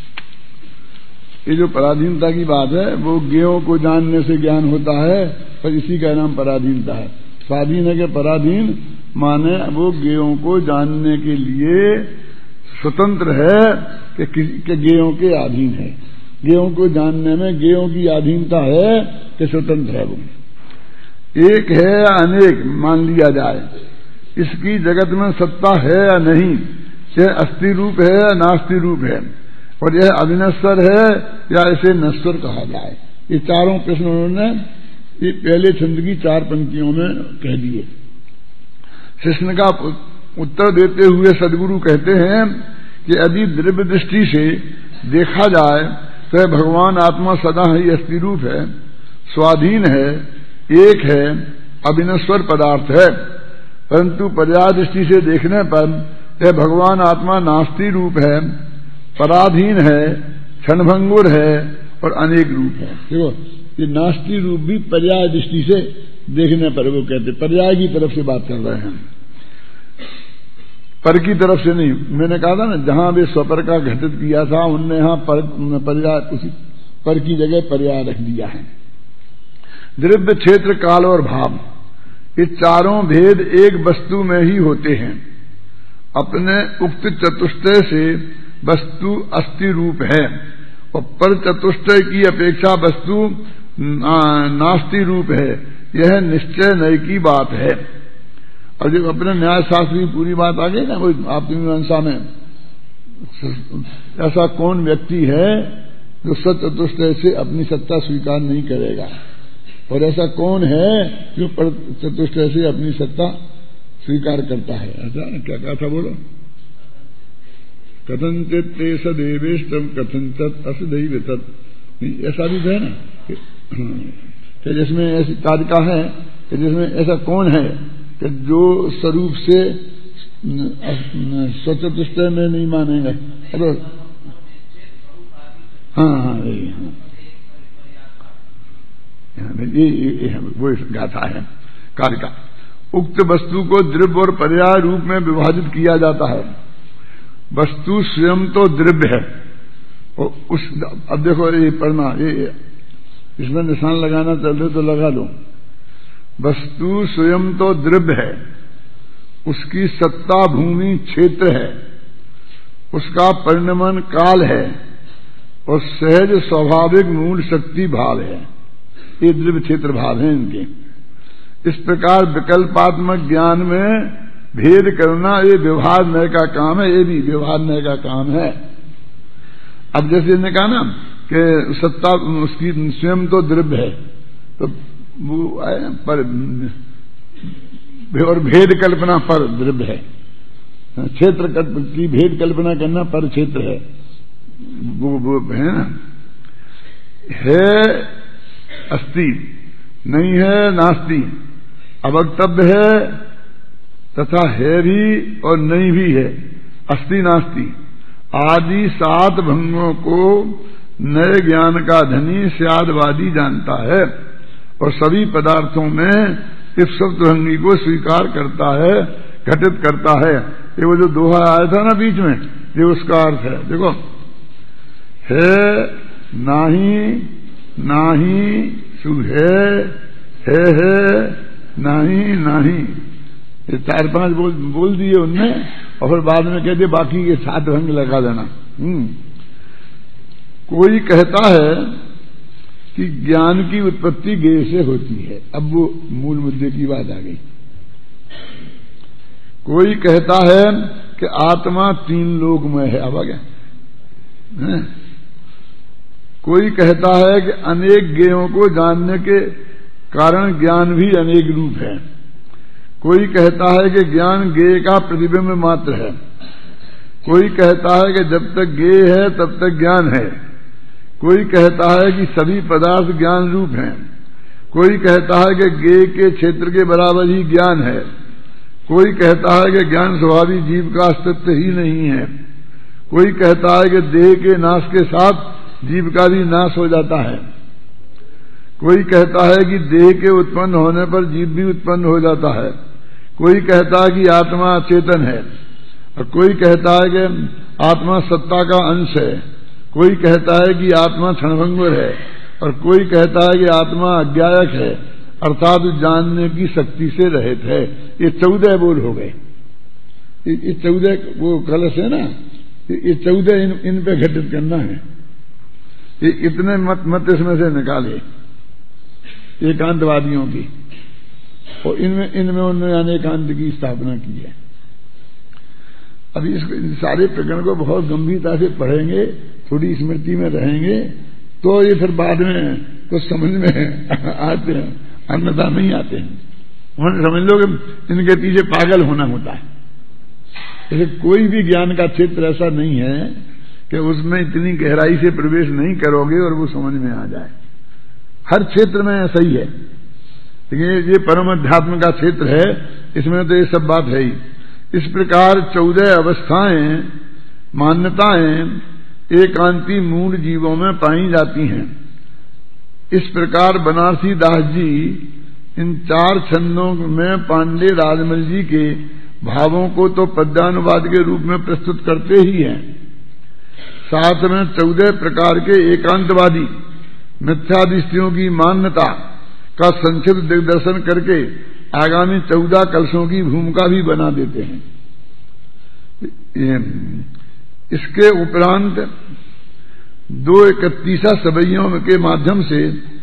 ये जो पराधीनता की बात है वो ज्ञेयों को जानने से ज्ञान होता है, पर इसी का नाम पराधीनता है। स्वाधीन है कि पराधीन? माने वो ज्ञेयों को जानने के लिए स्वतंत्र है कि ज्ञेयों के अधीन है। ज्ञेयों को जानने में ज्ञेयों की अधीनता है कि स्वतंत्र है? वो एक है या अनेक मान लिया जाए, इसकी जगत में सत्ता है या नहीं, यह अस्थि रूप है या नास्ति रूप है, और यह अविनश्वर है या इसे नश्वर कहा जाए। ये चारों प्रश्न उन्होंने ये पहले छंद की 4 पंक्तियों में कह दिए। शिष्य का उत्तर देते हुए सदगुरु कहते हैं कि यदि द्रव्य दृष्टि से देखा जाए तो भगवान आत्मा सदा ही अस्थि रूप है, स्वाधीन है, एक है, अविनश्वर पदार्थ है, परंतु पर्याय दृष्टि से देखने पर यह भगवान आत्मा नास्ति रूप है, पराधीन है, क्षणभंगुर है और अनेक रूप है। देखो, ये नास्ति रूप भी पर्याय दृष्टि से देखने पर वो कहते, पर्याय की तरफ से बात कर रहे हैं, पर की तरफ से नहीं। मैंने कहा था ना, जहां वे स्वपर का घटित किया था उनने यहां पर्याय, उसी पर की जगह पर्याय रख दिया है। द्रव्य, क्षेत्र, काल और भाव, ये चारों भेद एक वस्तु में ही होते हैं। अपने उक्त चतुष्टय से वस्तु अस्थि रूप है और पर चतुष्टय की अपेक्षा वस्तु नास्ति रूप है, यह निश्चय नय की बात है। और जब अपने न्याय शास्त्र की पूरी बात आ गई ना, वो आत्ममीमांसा में, ऐसा कौन व्यक्ति है जो सचतुष्टय से अपनी सत्ता स्वीकार नहीं करेगा, और ऐसा कौन है जो पर चतुष्टय से अपनी सत्ता स्वीकार करता है? ऐसा क्या कहा था, बोलो? कथनचित ते सदेवेष्टम कथनचित असदैव तत्, ऐसा भी है ना कि जिसमें ऐसी कारिका है कि जिसमें ऐसा कौन है कि जो स्वरूप से स्वचतुष्टय में नहीं मानेंगे। हेलो, हाँ, ये वो गाथा है कारिका। उक्त वस्तु को द्रव्य और पर्याय रूप में विभाजित किया जाता है। वस्तु स्वयं तो द्रव्य है, और उस, अब देखो ये पढ़ना, ये इसमें निशान लगाना चलते तो लगा लो। वस्तु स्वयं तो द्रव्य है, उसकी सत्ता भूमि क्षेत्र है, उसका परिणमन काल है और सहज स्वाभाविक मूल शक्ति भाव है। ये द्रव्य क्षेत्र भाव है इनके। इस प्रकार विकल्पात्मक ज्ञान में भेद करना ये व्यवहार न्याय का काम है, ये भी व्यवहार न्याय का काम है। अब जैसे ने कहा ना कि सत्ता उसकी स्वयं तो द्रव्य है, तो वो पर और भेद कल्पना पर द्रव्य है, क्षेत्र की भेद कल्पना करना पर क्षेत्र है, वो है ना, है अस्ति, नहीं है नास्ति, अवक्तव्य है तथा है भी और नहीं भी है, अस्ति नास्ति आदि 7 भंगों को नए ज्ञान का धनी स्यादवादी जानता है और सभी पदार्थों में इस सप्तभंगी को स्वीकार करता है, घटित करता है। ये वो जो दोहा आया था ना बीच में, ये उसका अर्थ है। देखो, है नाही, नाही सु है नाही नाही, ये 4-5 बोल दिए उनने, और फिर बाद में कहते बाकी के 7 भंग लगा देना। कोई कहता है कि ज्ञान की उत्पत्ति गेय से होती है। अब वो मूल मुद्दे की बात आ गई। कोई कहता है कि आत्मा 3 लोक में है। अब आगे कोई कहता है कि अनेक ज्ञेयों को जानने के कारण ज्ञान भी अनेक रूप है। कोई कहता है कि ज्ञान ज्ञेय का प्रतिबिंब मात्र है। कोई कहता है कि जब तक ज्ञेय है तब तक ज्ञान है। कोई कहता है कि सभी पदार्थ ज्ञान रूप हैं। कोई कहता है कि ज्ञेय के क्षेत्र के बराबर ही ज्ञान है। कोई कहता है कि ज्ञान स्वभावी जीव का अस्तित्व ही नहीं है। कोई कहता है कि देह के नाश के साथ जीव का भी नाश हो जाता है। कोई कहता है कि देह के उत्पन्न होने पर जीव भी उत्पन्न हो जाता है। कोई कहता है कि आत्मा अचेतन है और कोई कहता है कि आत्मा सत्ता का अंश है। कोई कहता है कि आत्मा क्षणभंगुर है और कोई कहता है कि आत्मा अज्ञायक है, अर्थात जानने की शक्ति से रहित है। ये 14 बोल हो गए। ये 14 वो कलश है ना, ये 14 इन पे घटित करना है। ये इतने मत इसमें से निकाले एकांतवादियों की, और इनमें उन्होंने अनेकांत की स्थापना की है। अभी इस सारे प्रकरण को बहुत गंभीरता से पढ़ेंगे, थोड़ी स्मृति में रहेंगे तो ये फिर बाद में कुछ समझ में आते हैं, अन्यथा नहीं आते हैं। उन्होंने समझ लो कि इनके पीछे पागल होना होता है। जैसे कोई भी ज्ञान का क्षेत्र ऐसा नहीं है कि उसमें इतनी गहराई से प्रवेश नहीं करोगे और वो समझ में आ जाए। हर क्षेत्र में ऐसा ही है, लेकिन ये परम अध्यात्म का क्षेत्र है, इसमें तो ये सब बात है ही। इस प्रकार 14 अवस्थाएं, मान्यताएं एकांती मूल जीवों में पाई जाती हैं। इस प्रकार बनारसी दास जी इन 4 छंदों में पांडे राजमल जी के भावों को तो पद्यानुवाद के रूप में प्रस्तुत करते ही हैं, साथ में 14 प्रकार के एकांतवादी मिथ्या दृष्टियों की मान्यता का संक्षिप्त दिग्दर्शन करके आगामी 14 कलशों की भूमिका भी बना देते हैं। इसके उपरांत 231 सवैयों के माध्यम से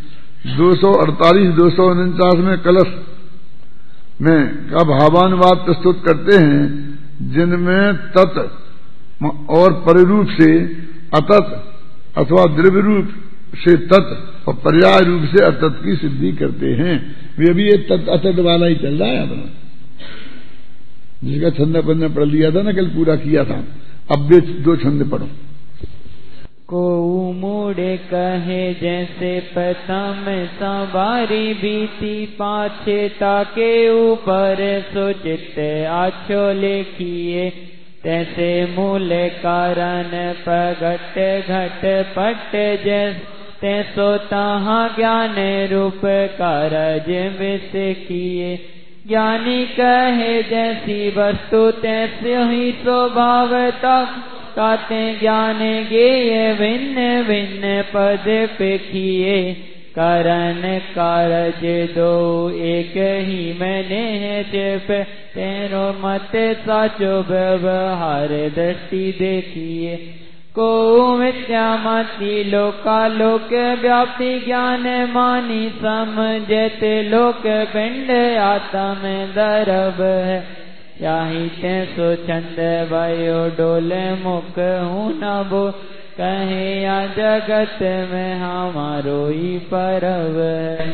248-249 में कलश में का भावानुवाद प्रस्तुत करते हैं, जिनमें तत् और परिरूप से अतत अथवा द्रव्य रूप से तत् और पर्याय रूप से अतत की सिद्धि करते हैं। वे भी ये तत् अतत वाला ही चल रहा है अपना, जिसका छंद अपन ने पढ़ लिया था ना, कल पूरा किया था। अब वे 2 छंद पढ़ो।
को मुड़े कहे जैसे प्रथम सवारी बीती, पाछे ताके ऊपर सुचित आछो लेखिए, तैसे मूल कारण प्रगट घट पट जैस, तैसो तहाँ ज्ञान रूप कारज विष किए। ज्ञानी कहे जैसी वस्तु तैसे ही स्वभावता, ताते ज्ञान गेय भिन्न भिन्न पद पेखिए। कारण कारज 2 एक ही मैंने जप, तेरो मत साचो व्यवहार दृष्टि देखिए। को मिथ्या मति लोकालोक व्याप्ति ज्ञान मानी, समझते लोक पिंड आत्म दरब है। याही तैसो छंद भयो डोले मुख हूँ न बो, कहे या जगत में हमारो ही परव है।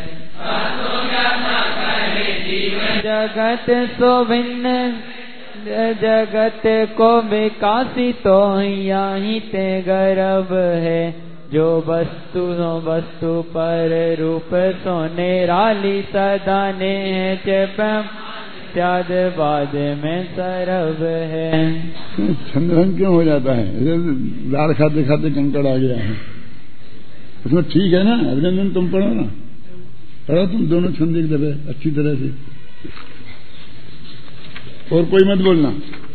जगत सो भिन्न जगत को विकासी तो यही ते गर्भ है। जो वस्तु वस्तु पर रूप सोने राली सदा ने त्याद बाद में सरब है।
छंद क्यों हो जाता है? लाल खाते खाते कंकड़ आ गया है उसमें। ठीक है ना अभिनंदन, तुम पढ़ो ना, पढ़ो तुम दोनों छंद एक दफे अच्छी तरह से, और कोई मत बोलना।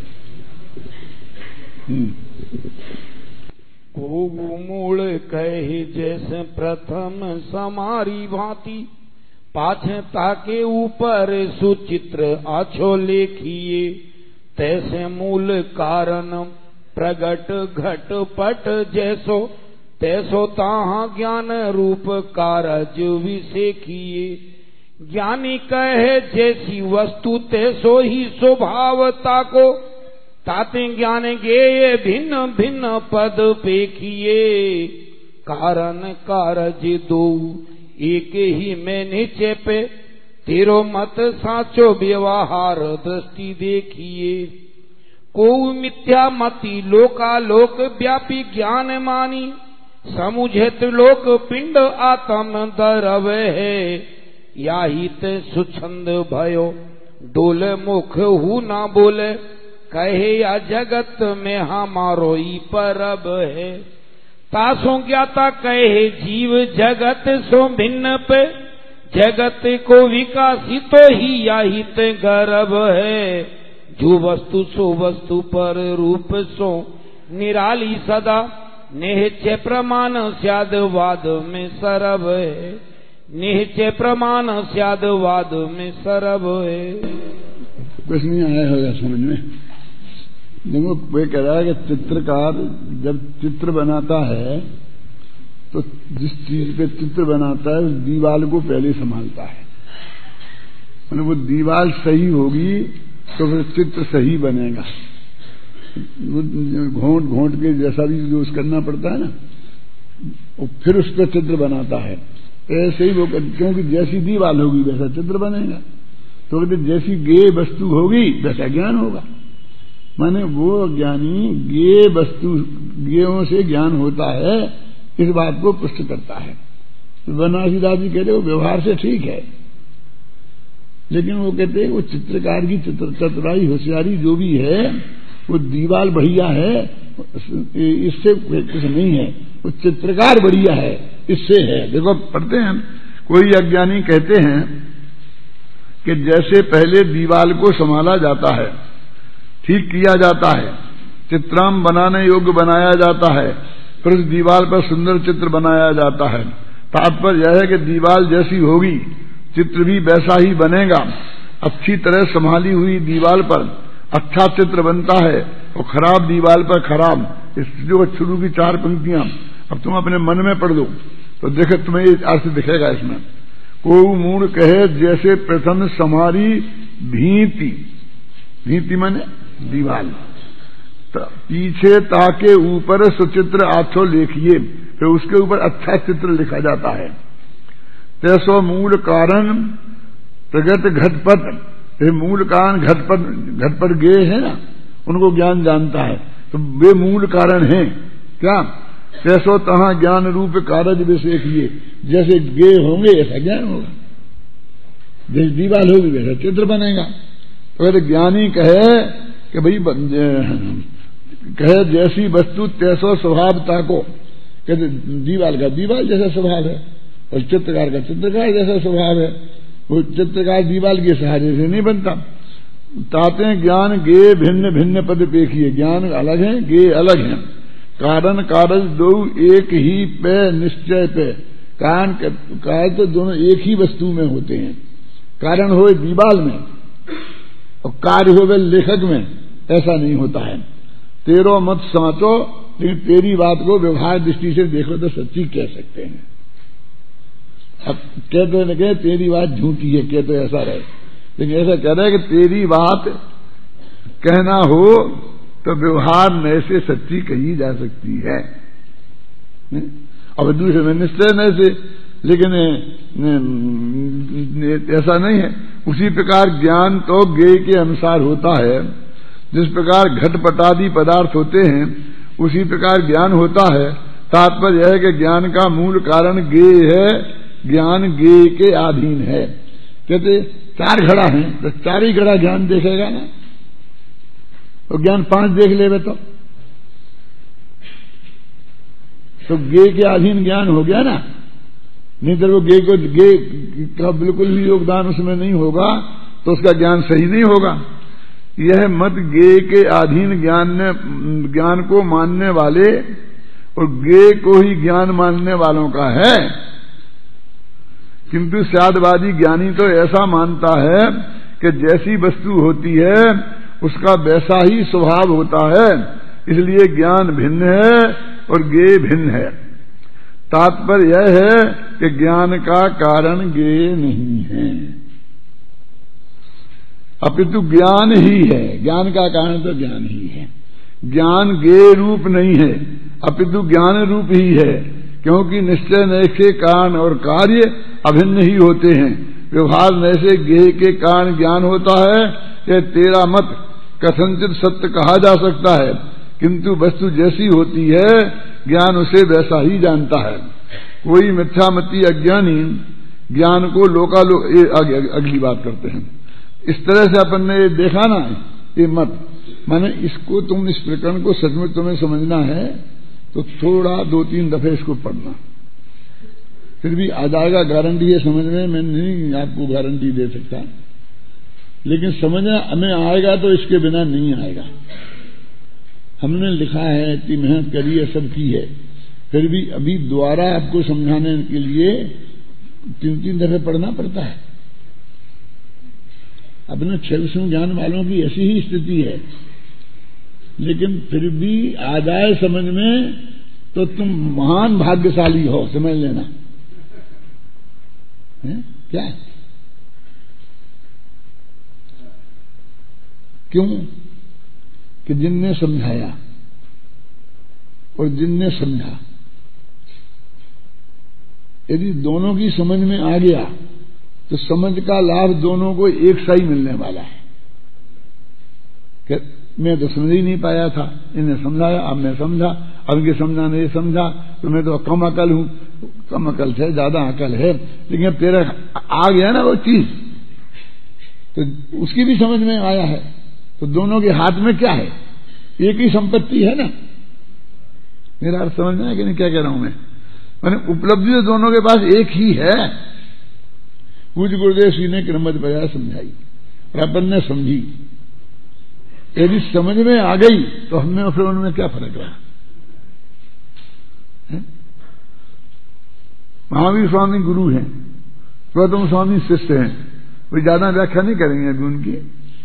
को मूल कहे जैसे प्रथम समारी भांति, पाछे ताके ऊपर सुचित्र आछो लेखिए। तैसे मूल कारण प्रगट घट पट जैसो, तैसो ताहाँ ज्ञान रूप कारज विषेखिए। ज्ञानी कहे जैसी वस्तु तैसो ही स्वभावता को, ताते ज्ञान गे भिन्न भिन्न पद पेखिए, कारण कारज दो एक ही में नीचे पे, तेरो मत साचो व्यवहार दृष्टि देखिए। को मिथ्या मति लोकालोक व्यापी ज्ञान मानी, समुझे त्रिलोक पिंड आत्म दरव है। याहित सुछंद भयो डोल मुख हु ना बोले, कहे या जगत में हमारो ही परब है। तासो ज्ञाता कहे जीव जगत सो भिन्न पे, जगत को विकासित ही याहित गर्भ है। जो वस्तु सो वस्तु पर रूप सो निराली सदा, निश्चय प्रमाण स्याद वाद में सरब है। निश्चय प्रमाण स्याद वाद में सरब है।
कुछ नहीं आया होगा समझ में। देखो वे कह रहा है कि चित्रकार जब चित्र बनाता है तो जिस चीज पे चित्र बनाता है उस दीवाल को पहले संभालता है। मतलब वो दीवाल सही होगी तो फिर चित्र सही बनेगा। घोंट घोंट के जैसा भी यूज करना पड़ता है ना, वो फिर उस पर चित्र बनाता है। ऐसे ही वो, क्योंकि जैसी दीवाल होगी वैसा चित्र बनेगा। तो कहते जैसी गे वस्तु होगी वैसा ज्ञान होगा। माने वो ज्ञानी गे वस्तु गेयों से ज्ञान होता है, इस बात को पुष्ट करता है। बनारसीदास जी कहते वो व्यवहार से ठीक है, लेकिन वो कहते हैं वो चित्रकार की चतुराई होशियारी जो भी है वो दीवाल बढ़िया है, इससे कुछ नहीं है। वो चित्रकार बढ़िया है, इससे है। देखो पढ़ते हैं, कोई अज्ञानी कहते हैं कि जैसे पहले दीवाल को संभाला जाता है, ठीक किया जाता है, चित्राम बनाने योग्य बनाया जाता है, फिर उस दीवाल पर सुंदर चित्र बनाया जाता है। तात्पर्य यह है कि दीवाल जैसी होगी चित्र भी वैसा ही बनेगा। अच्छी तरह संभाली हुई दीवाल पर अच्छा चित्र बनता है और खराब दीवाल पर खराब। इस जो शुरू की 4 पंक्तियां अब तुम अपने मन में पढ़ लो तो देखे तुम्हें ये अर्थ दिखेगा इसमें। को मूड कहे जैसे प्रथम समारी भीति, भीति माने दीवाल, पीछे ताके ऊपर सुचित्र आछो लेखिए, फिर उसके ऊपर अच्छा चित्र लिखा जाता है। तैसो मूल कारण प्रगट घटपट, फिर मूल कारण घटपट गे है ना, उनको ज्ञान जानता है तो वे मूल कारण हैं क्या। तैसो तहां ज्ञान रूप कारज विशेषिए, जैसे गे होंगे ऐसा ज्ञान होगा, जैसे दीवाल होगी वैसा चित्र बनेगा। तो अगर ज्ञानी कहे कि भाई कहे जैसी वस्तु तैसो स्वभावता को, कहते दीवाल का दीवाल जैसा स्वभाव है और चित्रकार का चित्रकार जैसा स्वभाव है। वो चित्रकार दीवाल के सहारे से नहीं बनता। ताते ज्ञान गे भिन्न भिन्न पद पेखिए, ज्ञान अलग है गे अलग है। कारण कारज दो एक ही पे निश्चय पे, कारण कार्य तो दोनों एक ही वस्तु में होते हैं। कारण हो दीवाल में और कार्य हो लेखक में, ऐसा नहीं होता है। तेरो मत साचो, लेकिन तेरी बात को व्यवहार दृष्टि से देखो तो सच्ची कह सकते हैं। अब कहते न कहे तेरी बात झूठी है, कहते तो ऐसा रहे, लेकिन ऐसा कह रहा है कि तेरी बात कहना हो तो व्यवहार में से सच्ची कही जा सकती है। अब दूसरे में निश्चय न से, लेकिन ऐसा नहीं है। उसी प्रकार ज्ञान तो ज्ञेय के अनुसार होता है। जिस प्रकार घटपटादि पदार्थ होते हैं उसी प्रकार ज्ञान होता है। तात्पर्य यह है कि ज्ञान का मूल कारण ज्ञेय है, ज्ञान ज्ञेय के अधीन है। कहते 4 घड़ा हैं तो 4 ही घड़ा ज्ञान देखेगा ना, तो ज्ञान 5 देख लेवे तो ज्ञेय के अधीन ज्ञान हो गया ना। नहीं तो वो ज्ञेय का बिल्कुल भी योगदान उसमें नहीं होगा तो उसका ज्ञान सही नहीं होगा। यह मत ज्ञेय के अधीन ज्ञान को मानने वाले और ज्ञेय को ही ज्ञान मानने वालों का है। किंतु स्यादवादी ज्ञानी तो ऐसा मानता है कि जैसी वस्तु होती है उसका वैसा ही स्वभाव होता है, इसलिए ज्ञान भिन्न है और ज्ञेय भिन्न है। तात्पर्य यह है कि ज्ञान का कारण ज्ञेय नहीं है। अपितु ज्ञान ही है। ज्ञान का कारण तो ज्ञान ही है। ज्ञान ज्ञेय रूप नहीं है, अपितु ज्ञान रूप ही है, क्योंकि निश्चय नय के कारण और कार्य अभिन्न ही होते हैं। व्यवहार नय से ज्ञेय के कारण ज्ञान होता है, यह तेरा मत कथनचित सत्य कहा जा सकता है, किंतु वस्तु जैसी होती है ज्ञान उसे वैसा ही जानता है। कोई मिथ्यामती अज्ञानी ज्ञान को लोकालोक, अगली बात करते हैं। इस तरह से अपन ने देखा ना, ये मत माने इसको तुम, इस प्रकरण को सच में तुम्हें समझना है तो थोड़ा 2-3 दफे इसको पढ़ना, फिर भी आ जाएगा। गारंटी है समझ में, मैं नहीं आपको गारंटी दे सकता, लेकिन समझना हमें आएगा तो इसके बिना नहीं आएगा। हमने लिखा है, इतनी मेहनत करी है, सब की है, फिर भी अभी दोबारा आपको समझाने के लिए 3-3 दफे पढ़ना पड़ता है। अपने 6 ज्ञान वालों की ऐसी ही स्थिति है, लेकिन फिर भी आ जाए समझ में तो तुम महान भाग्यशाली हो, समझ लेना है? क्या क्यों कि जिनने समझाया और जिनने समझा, यदि दोनों की समझ में आ गया तो समझ का लाभ दोनों को एक सा ही मिलने वाला है। मैं तो समझ ही नहीं पाया था, इन्हें समझाया, अब मैं समझा, अब इनके समझाने ये समझा, तो मैं तो कम अकल हूं, कम अकल से ज्यादा अकल है, लेकिन अब तेरा आ गया ना वो चीज, तो उसकी भी समझ में आया है। तो दोनों के हाथ में क्या है? एक ही संपत्ति है ना। मेरा अर्थ समझ में है कि नहीं क्या कह रहा हूं मैं? मैंने उपलब्धि तो दोनों के पास एक ही है। पूज्य गुरुदेव श्री ने क्रमबद्ध बजाय समझाई और अपन ने समझी। यदि समझ में आ गई तो हमें और फिर उनमें क्या फर्क रहा? महावीर स्वामी गुरु हैं, गौतम स्वामी शिष्य हैं, कोई ज्यादा व्याख्या नहीं करेंगे अभी उनकी।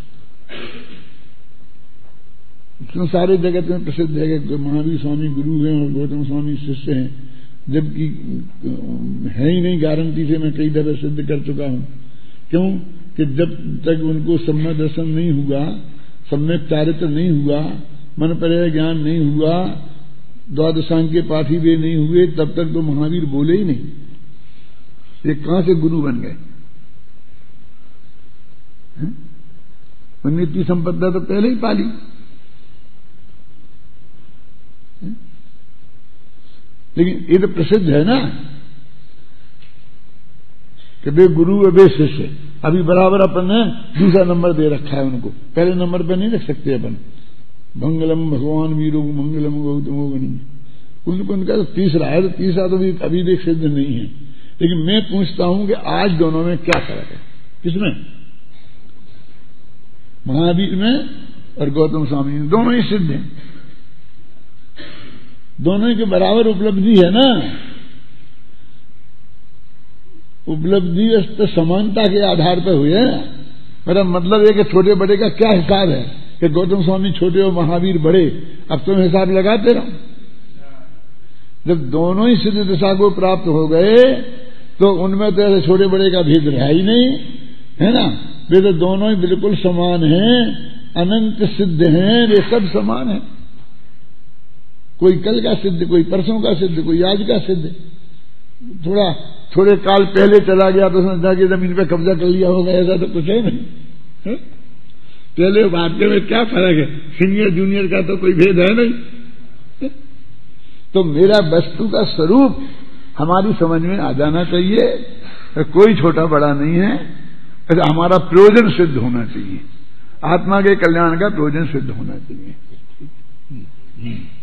सारे जगत में प्रसिद्ध है कि महावीर स्वामी गुरु हैं और गौतम स्वामी शिष्य हैं, जबकि है ही नहीं। गारंटी से मैं कई दफे सिद्ध कर चुका हूं। क्यों कि जब तक उनको सम्यक दर्शन नहीं हुआ, सम्यक चारित्र नहीं हुआ, मन पर्याय ज्ञान नहीं हुआ, द्वादशांग के पाठी वे नहीं हुए, तब तक तो महावीर बोले ही नहीं। ये कहां से गुरु बन गए? उन्हें इतनी संपदा तो पहले ही पाली। लेकिन ये तो प्रसिद्ध है ना कि वे गुरु और वे शिष्य। अभी बराबर अपन ने दूसरा नंबर दे रखा है उनको, पहले नंबर पे नहीं रख सकते अपन। मंगलम भगवान वीरो मंगलम गौतमो गणी, उनका तो तीसरा है, तो तीसरा तो अभी भी सिद्ध नहीं है। लेकिन मैं पूछता हूं कि आज दोनों में क्या फर्क है? किसमें? महावीर में और गौतम स्वामी में। दोनों ही सिद्ध हैं, दोनों के बराबर उपलब्धि है ना। उपलब्धि तो समानता के आधार पर हुई है। मेरा मतलब है कि छोटे बड़े का क्या हिसाब है कि गौतम स्वामी छोटे और महावीर बड़े, अब तुम हिसाब लगाते रहो। जब दोनों ही सिद्ध दशा को प्राप्त हो गए तो उनमें तो ऐसे छोटे बड़े का भेद रहा ही नहीं है ना। वे तो दोनों ही बिल्कुल समान हैं, अनंत सिद्ध हैं, वे सब समान हैं। कोई कल का सिद्ध, कोई परसों का सिद्ध, कोई आज का सिद्ध। थोड़े काल पहले चला गया तो उसने जाके जमीन पे कब्जा कर लिया होगा, ऐसा तो कुछ है नहीं है? पहले बाद में क्या फर्क है? सीनियर जूनियर का तो कोई भेद है नहीं है? तो मेरा वस्तु का स्वरूप हमारी समझ में आ जाना चाहिए। कोई छोटा बड़ा नहीं है, हमारा प्रयोजन सिद्ध होना चाहिए, आत्मा के कल्याण का प्रयोजन सिद्ध होना चाहिए।